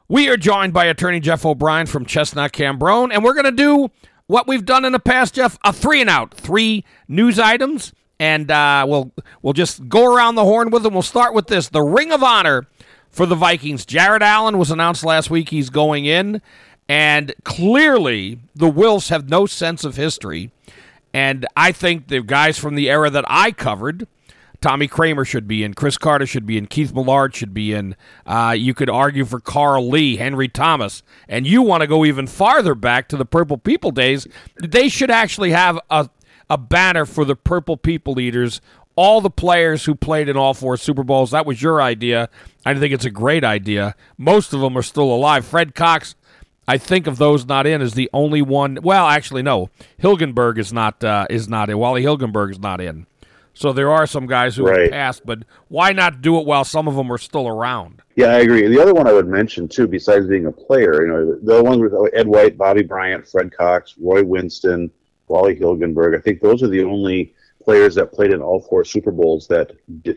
We are joined by attorney Jeff O'Brien from Chestnut Cambronne, and we're going to do what we've done in the past, Jeff, a 3 and out, 3 news items, and we'll just go around the horn with them. We'll start with this, the Ring of Honor for the Vikings. Jared Allen was announced last week he's going in, and clearly the Wilfs have no sense of history, and I think the guys from the era that I covered, Tommy Kramer should be in, Chris Carter should be in, Keith Millard should be in. You could argue for Carl Lee, Henry Thomas, and you want to go even farther back to the Purple People days. They should actually have a banner for the Purple People Eaters, all the players who played in all 4 Super Bowls. That was your idea. I think it's a great idea. Most of them are still alive. Fred Cox, I think of those not in, is the only one. Well, actually, no. Hilgenberg is not in. Wally Hilgenberg is not in. So there are some guys who have passed, but why not do it while some of them are still around? Yeah, I agree. The other one I would mention, too, besides being a player, the ones with Ed White, Bobby Bryant, Fred Cox, Roy Winston, Wally Hilgenberg, I think those are the only players that played in all 4 Super Bowls that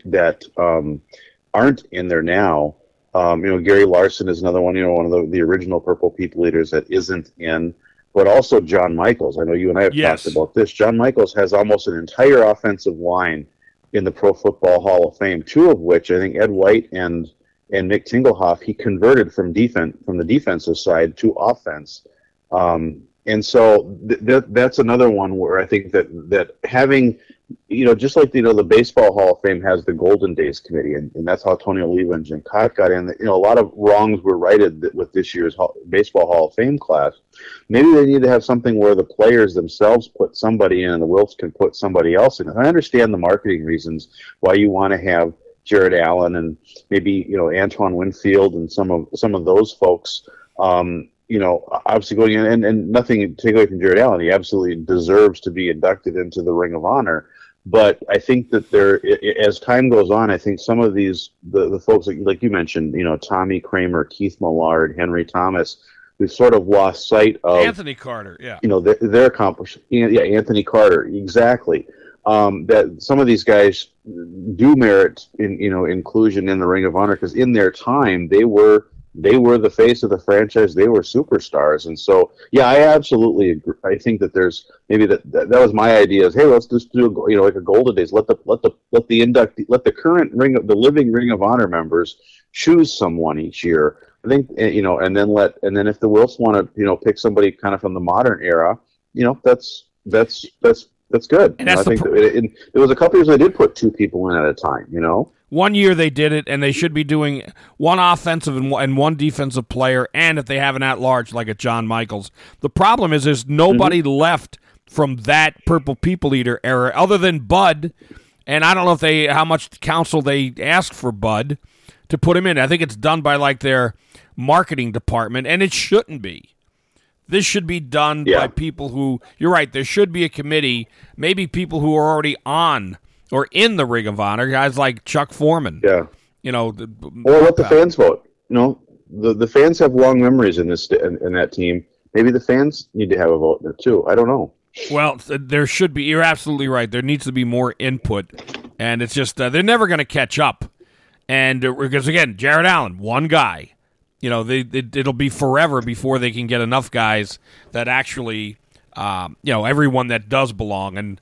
aren't in there now. Gary Larson is another one, one of the original Purple People Eaters that isn't in. But also John Michaels. I know you and I have talked about this. John Michaels has almost an entire offensive line in the Pro Football Hall of Fame, 2 of which I think Ed White and Nick Tingelhoff, he converted from the defensive side to offense. And so that's another one where I think that having, just like, the Baseball Hall of Fame has the Golden Days Committee, and that's how Tony Oliva and Jim Cott got in. A lot of wrongs were righted with this year's Baseball Hall of Fame class. Maybe they need to have something where the players themselves put somebody in and the Wilfs can put somebody else in. I understand the marketing reasons why you want to have Jared Allen and maybe, Antoine Winfield and some of those folks, obviously going in, and nothing to take away from Jared Allen. He absolutely deserves to be inducted into the Ring of Honor. But I think that as time goes on, I think some of these, the folks like you mentioned, Tommy Kramer, Keith Millard, Henry Thomas, we've sort of lost sight of Anthony Carter, their accomplishment. Yeah, Anthony Carter, exactly. That some of these guys do merit inclusion in the Ring of Honor, because in their time they were the face of the franchise. They were superstars. And so, yeah, I absolutely agree. I think that there's maybe that was my idea is, hey, let's just do like a Golden Days. Let the current the living Ring of Honor members choose someone each year. I think, and then if the Wilfs want to, pick somebody kind of from the modern era, that's good. And I think there was a couple years they did put 2 people in at a time, One year they did it, and they should be doing one offensive and one defensive player, and if they have an at-large like a John Michaels. The problem is there's nobody left from that Purple People Eater era other than Bud, and I don't know how much counsel they asked for Bud to put him in. I think it's done by like their marketing department, and it shouldn't be. This should be done by people who, you're right, there should be a committee, maybe people who are already on or in the Ring of Honor, guys like Chuck Foreman. Yeah. Or let the fans vote. The fans have long memories in that team. Maybe the fans need to have a vote there too. I don't know. Well, there should be. You're absolutely right. There needs to be more input, and it's just they're never going to catch up. And because again, Jared Allen, one guy. It'll be forever before they can get enough guys that actually, everyone that does belong. And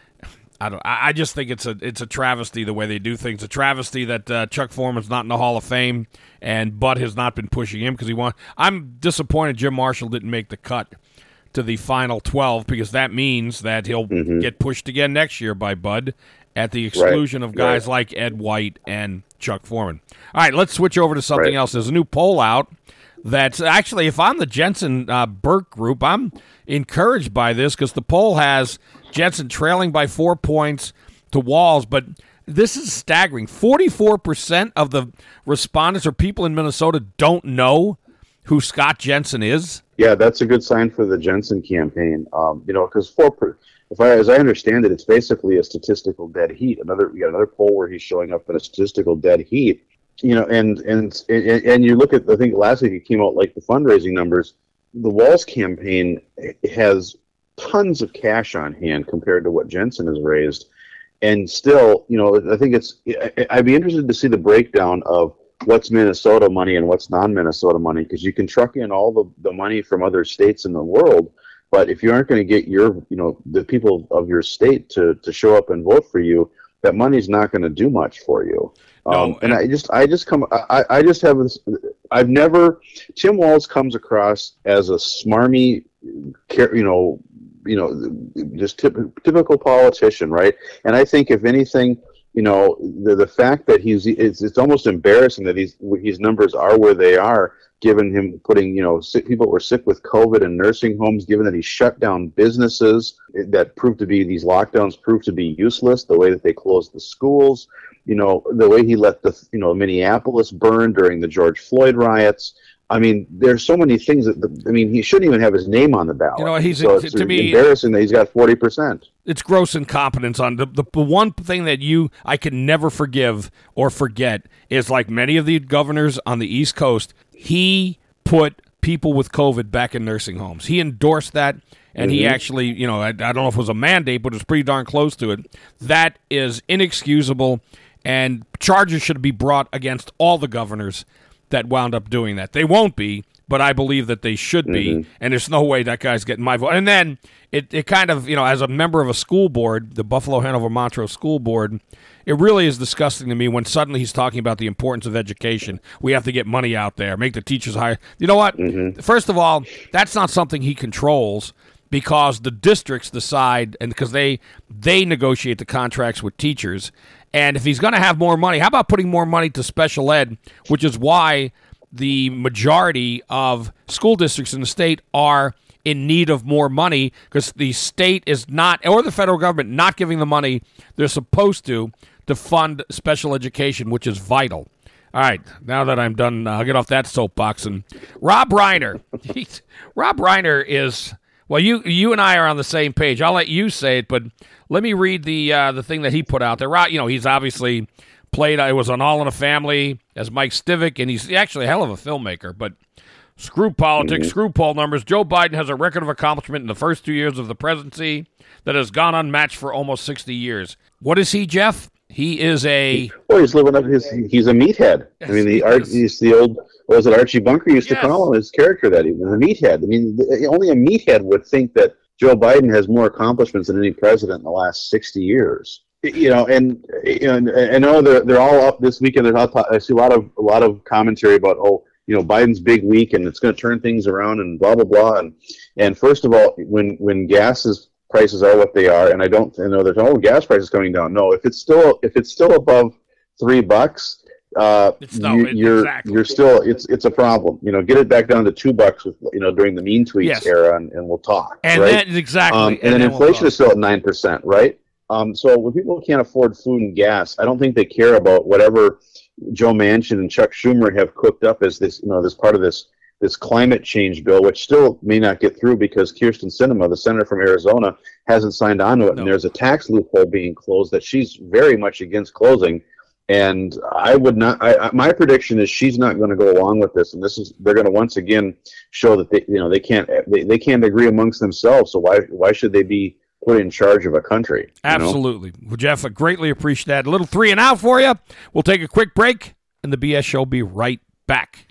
I just think it's a travesty the way they do things. A travesty that Chuck Foreman's not in the Hall of Fame and Bud has not been pushing him because I'm disappointed Jim Marshall didn't make the cut to the final 12 because that means that he'll get pushed again next year by Bud at the exclusion of guys like Ed White and Chuck Foreman. All right, let's switch over to something else. There's a new poll out that's actually, if I'm the Jensen Burke group, I'm encouraged by this because the poll has Jensen trailing by 4 points to Walls, but this is staggering. 44% of the respondents or people in Minnesota don't know who Scott Jensen is. Yeah, that's a good sign for the Jensen campaign. Because as I understand it, it's basically a statistical dead heat. We got another poll where he's showing up in a statistical dead heat. And you look at, I think last week it came out like the fundraising numbers. The Walls campaign has tons of cash on hand compared to what Jensen has raised, and still, I think I'd be interested to see the breakdown of what's Minnesota money and what's non-Minnesota money, because you can truck in all the money from other states in the world, but if you aren't going to get the people of your state to show up and vote for you, that money's not going to do much for you. No, and I just have this. Tim Walz comes across as a smarmy, just typical politician, right? And I think if anything, the fact that it's almost embarrassing that his numbers are where they are, given him putting, people were sick with COVID in nursing homes, given that he shut down businesses that these lockdowns proved to be useless, the way that they closed the schools, the way he let Minneapolis burn during the George Floyd riots. I mean, there's so many things he shouldn't even have his name on the ballot. It's embarrassing that he's got 40%. It's gross incompetence on the one thing that I can never forgive or forget is, like many of the governors on the East Coast, he put people with COVID back in nursing homes. He endorsed that, and he actually, I don't know if it was a mandate, but it was pretty darn close to it. That is inexcusable, and charges should be brought against all the governors that wound up doing that. They won't be, but I believe that they should be, and there's no way that guy's getting my vote. And then it kind of, as a member of a school board, the Buffalo Hanover Montrose School Board, it really is disgusting to me when suddenly he's talking about the importance of education. We have to get money out there, make the teachers higher. You know what? First of all, that's not something he controls, because the districts decide, and because they negotiate the contracts with teachers. And if he's going to have more money, how about putting more money to special ed, which is why the majority of school districts in the state are in need of more money, because the state is not, or the federal government, not giving the money they're supposed to fund special education, which is vital. All right, now that I'm done, I'll get off that soapbox. And Rob Reiner, Rob Reiner is... Well, you and I are on the same page. I'll let you say it, but let me read the thing that he put out there. He's obviously played. It was on All in the Family as Mike Stivic, and he's actually a hell of a filmmaker. But screw politics, screw poll numbers. Joe Biden has a record of accomplishment in the first 2 years of the presidency that has gone unmatched for almost 60 years. What is he, Jeff? He is a... Well, he's living up he's a meathead. Yes, I mean, he's the old... What was it Archie Bunker used to call him, his character, that he was a meathead. I mean, only a meathead would think that Joe Biden has more accomplishments than any president in the last 60 years. And I know they're all up this weekend. I see a lot of commentary about, Biden's big week and it's going to turn things around and blah blah blah. And first of all, when prices are what they are, and I know that gas prices coming down. No, if it's still above $3. You're still it's a problem. Get it back down to $2 with during the mean tweets era, and we'll talk. And right? then exactly, and then inflation is still at 9%, right? So when people can't afford food and gas, I don't think they care about whatever Joe Manchin and Chuck Schumer have cooked up as this this part of this climate change bill, which still may not get through because Kyrsten Sinema, the senator from Arizona, hasn't signed on to it, and there's a tax loophole being closed that she's very much against closing. And I would not. My prediction is she's not going to go along with this, and they're going to once again show that they can't agree amongst themselves. So why should they be put in charge of a country? Absolutely, Well, Jeff. I greatly appreciate that. A little 3 and out for you. We'll take a quick break, and the BS Show will be right back.